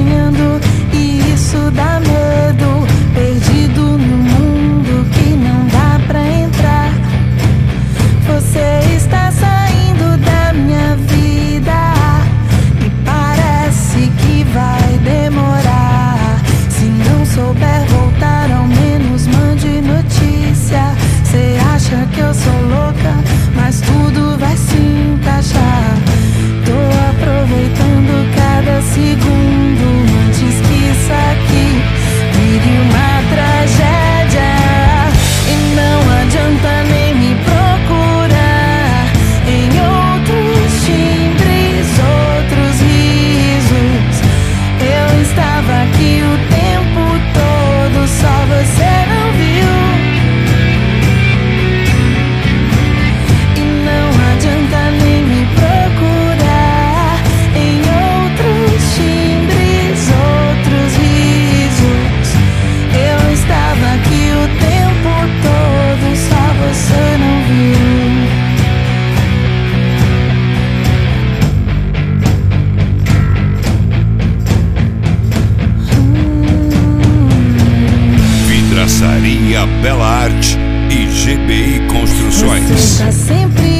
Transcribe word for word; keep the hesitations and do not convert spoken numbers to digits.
sonhando e isso dá medo. Perdido no mundo que não dá pra entrar. Você está saindo da minha vida e parece que vai demorar. Se não souber voltar, ao menos mande notícia. Cê acha que eu sou louca, mas tudo vai se encaixar. Tô aproveitando cada segundo antes que isso aqui vire uma tragédia. E não adianta nem me procurar em outros timbres, outros risos. Eu estava aqui o tempo todo, só você não viu. E não adianta nem me procurar em outros timbres, outros risos. Eu estava aqui o tempo todo, só você não viu. Vidraçaria Bela Arte e G B I Construções. Você tá sempre